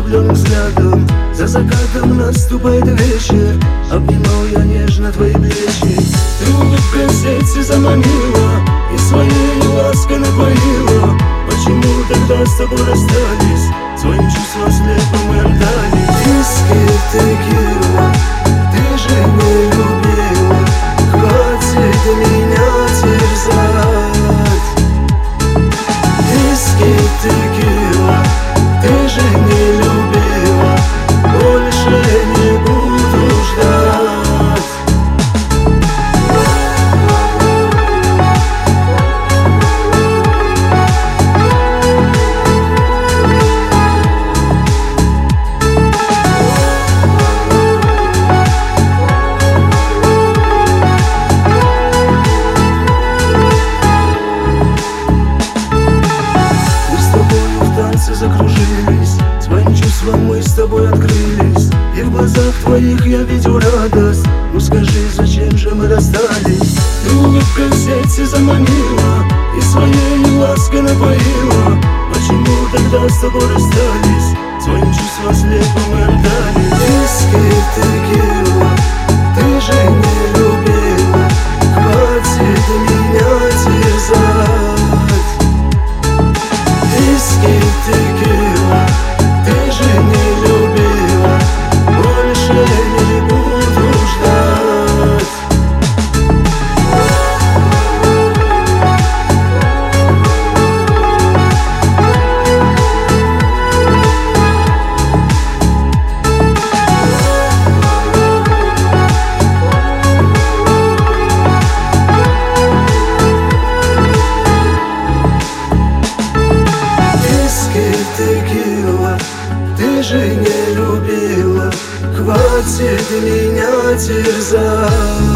влюбленным взглядом. За закатом наступает вечер, обнимал я нежно твои плечи. Ты улыбкой сердце заманила и своей лаской напоила. Почему тогда с тобой расстались? Своим чувством слепо мы отдались. Виски, текила, ты же не любила. Хватит меня терзать. Виски, текила, ты же не любила. Больше не буду ждать. Закружились, своим чувством мы с тобой открылись. И в глазах твоих я видел радость. Ну скажи, зачем же мы расстались? Ты улыбкой в сердце заманила и своей лаской напоила. Почему тогда с тобой расстались? Своим чувством слепо мы отдались. Виски, текила, ты же не любила. Хватит меня терзать. Виски, текила, ты же не любила. Больше не буду ждать. Текила, ты же не любила. Хватит меня терзать.